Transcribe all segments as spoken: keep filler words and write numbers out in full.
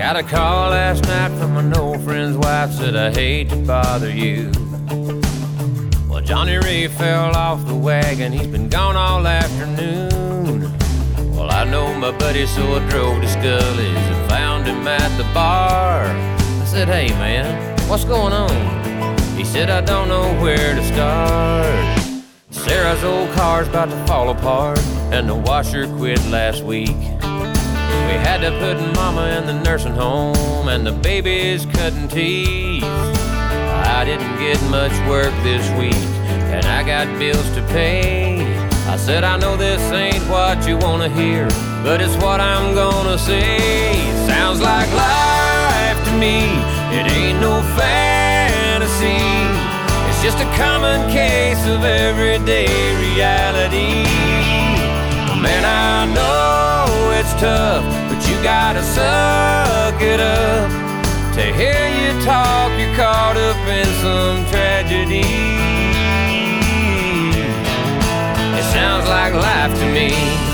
Got a call last night from an old friend's wife, said I hate to bother you. Well, Johnny Ray fell off the wagon, he's been gone all afternoon. Well, I know my buddy, so I drove to Scully's and found him at the bar. I said, hey man, what's going on? He said, I don't know where to start. Sarah's old car's about to fall apart, and the washer quit last week. We had to put mama in the nursing home, and the baby's cutting teeth. I didn't get much work this week, and I got bills to pay. I said, I know this ain't what you wanna hear, but it's what I'm gonna say. Sounds like life to me, it ain't no fantasy. It's just a common case of everyday reality. Man, I know it's tough, but you gotta suck it up. To hear you talk, you're caught up in some tragedy. It sounds like life to me.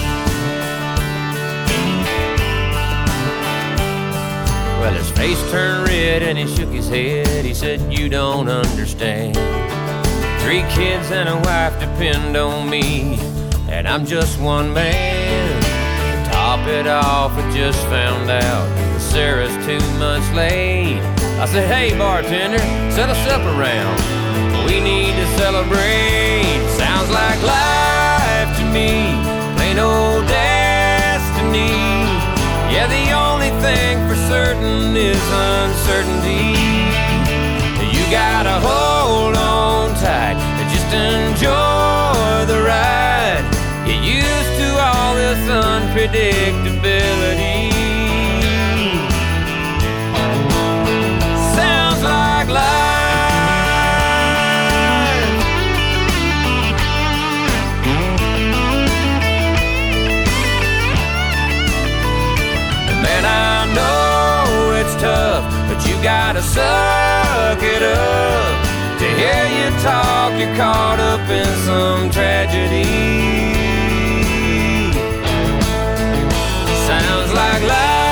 Well, his face turned red and he shook his head. He said, you don't understand. Three kids and a wife depend on me, and I'm just one man. To top it off, I just found out that Sarah's two months late. I said, hey bartender, set us up around, we need to celebrate. Sounds like life to me, plain old destiny. Yeah, the only thing for certain is uncertainty. You gotta hold on tight and just enjoy the ride. Get used to all this unpredictability. Sounds like life. Man, I know it's tough, but you gotta suck it up. To hear you talk, you're caught up in some tragedy. Sounds like life.